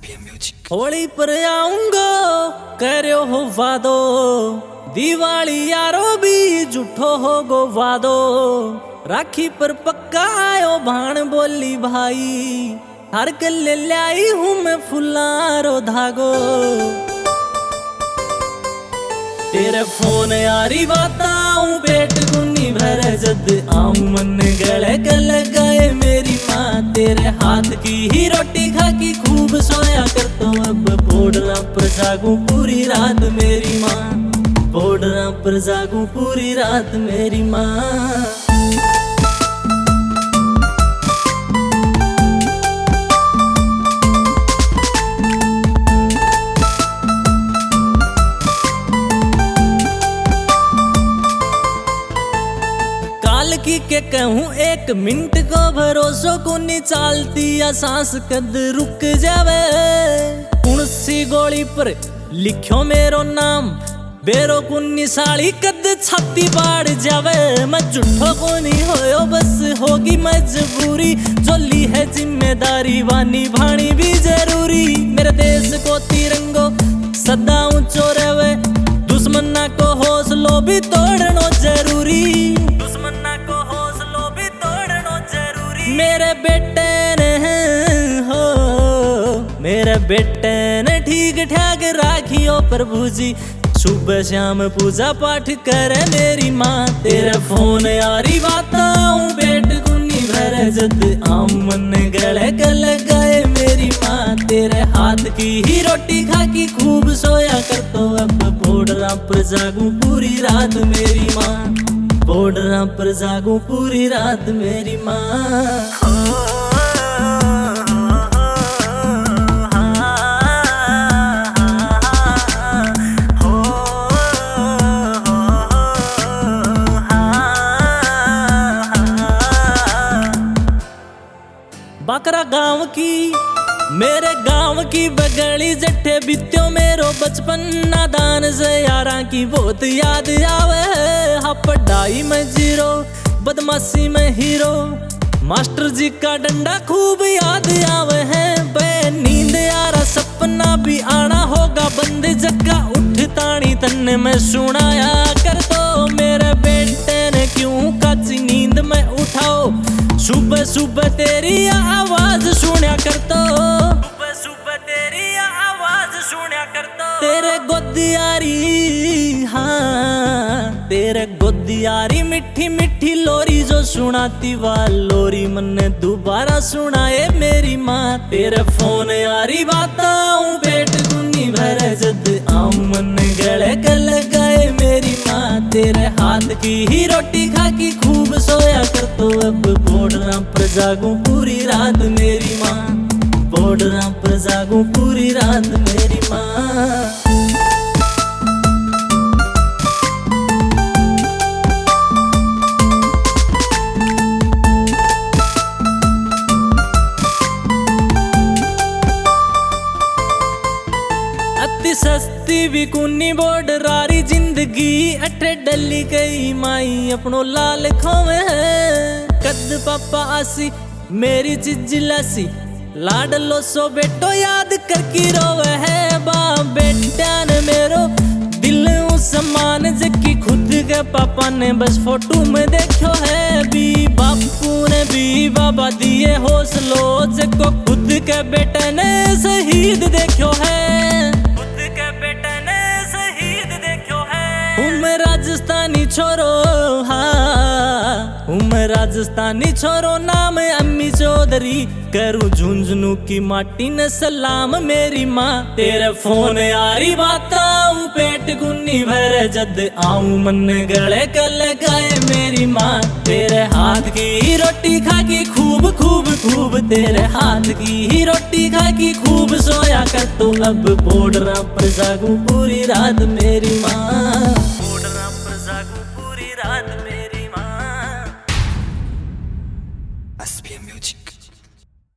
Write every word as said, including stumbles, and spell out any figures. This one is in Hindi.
होली पर आऊंगा करो हो वादो, दिवाली यारो भी झूठो हो गो वादो। राखी पर पक्का आयो भाण बोली भाई, हर गले लाई हूँ मैं फुलारो धागो। तेरे फोन यारी बताऊं पेट गुनी भर जद आऊं मन गले गल गए मेरी माँ। तेरे हाथ की ही रोटी खा की खूब सोया कर तो अब बोडरा पर जागूं पूरी रात मेरी माँ, बोडरा पर जागूं पूरी रात मेरी माँ। की के कहूँ एक मिनट को भरोसो को नहीं चालती या सांस कद रुक जावे। उनसी गोली पर लिखो मेरो नाम, बेरो कुन्नी साड़ी कद छाती बाढ़ जावे। मैं झूठो को नहीं होयो बस होगी मजबूरी, जो ली है जिम्मेदारी वानी भाणी भी जरूरी। मेरे देश को तिरंगो सदा ऊंचो रहे, दुश्मना को हौसलो भी तोड़नो जरूरी, दुश्मना को हौसलो भी तोड़नो जरूरी। मेरे बेटे ने हो मेरे बेटे ने ठीक ठाक राखियो प्रभु जी, सुबह शाम पूजा पाठ करे मेरी माँ। तेरे फोन यारी बताऊं पेट गुनी भर जद आऊं मन गले गल गए मेरी माँ। तेरे हाथ की ही रोटी खा की खूब सोया कर तो अब बोडरा पर जागूं पूरी रात मेरी माँ, बोडरा पर जागूं पूरी रात मेरी माँ। बाकरा गांव की मेरे गांव की बगड़ी जट्ठे बित्यो मेरो बचपन नादान से यारा की बहुत याद आवे। हाँ पढ़ाई में जीरो बदमाशी में हीरो, मास्टर जी का डंडा खूब याद आवे है। बे नींद यारा सपना भी आना होगा बंद जगह उठ तानी तन्ने में सुनाया कर तो। मेरे बेटे ने क्यों काची नींद में उठाओ, सुबह सुबह तेरी आवाज सुना कर तो, सुबह सुबह तेरी आवाज सुना कर तो। तेरे गोदियारी हाँ तेरे गोदियारी मिठी मिठी लोरी जो सुनाती वाल लोरी मन्ने दोबारा सुनाए मेरी माँ। तेरे फोन यारी बताऊं पेट गुनी भर जद आऊं मन गले गल गए मेरी माँ। तेरे हाथ की ही रोटी खा की खूब सोया कर तो अब बोडरा पर जागूं पूरी रात मेरी माँ, बोडरा पर जागूं पूरी रात मेरी माँ। अति सस्ती भी कुन्नी बोडरारी जिंदगी अठे डली गई माई अपनो लाल खोवे है। कद पापा आसी मेरी चिजिलासी लाडलो सो बेटो याद करके रोवे है। बा बेटा ने मेरो दिल समान जकी खुद के पापा ने बस फोटो में देखो है। भी बापू ने भी बाबा दिए हौसलो जको खुद के बेटे ने शहीद देखो है, खुद के बेटे ने शहीद देखो है। हूँ मैं राजस्थानी छोरो हाँ हूँ मैं राजस्थानी छोरो नाम अम्मी चौधरी, करूँ झुंझुनू की माटी न सलाम मेरी माँ। तेरे फोन यारी बताऊं पेट गुन्नी भर जद आऊं मन गले गल गए मेरी माँ। तेरे हाथ की ही रोटी खा की खूब खूब खूब, तेरे हाथ की ही रोटी खा की खूब सोया कर तो अब बोडरा पर जागूं पूरी रात मेरी माँ, बोडरा पर जागूं पूरी रात मेरी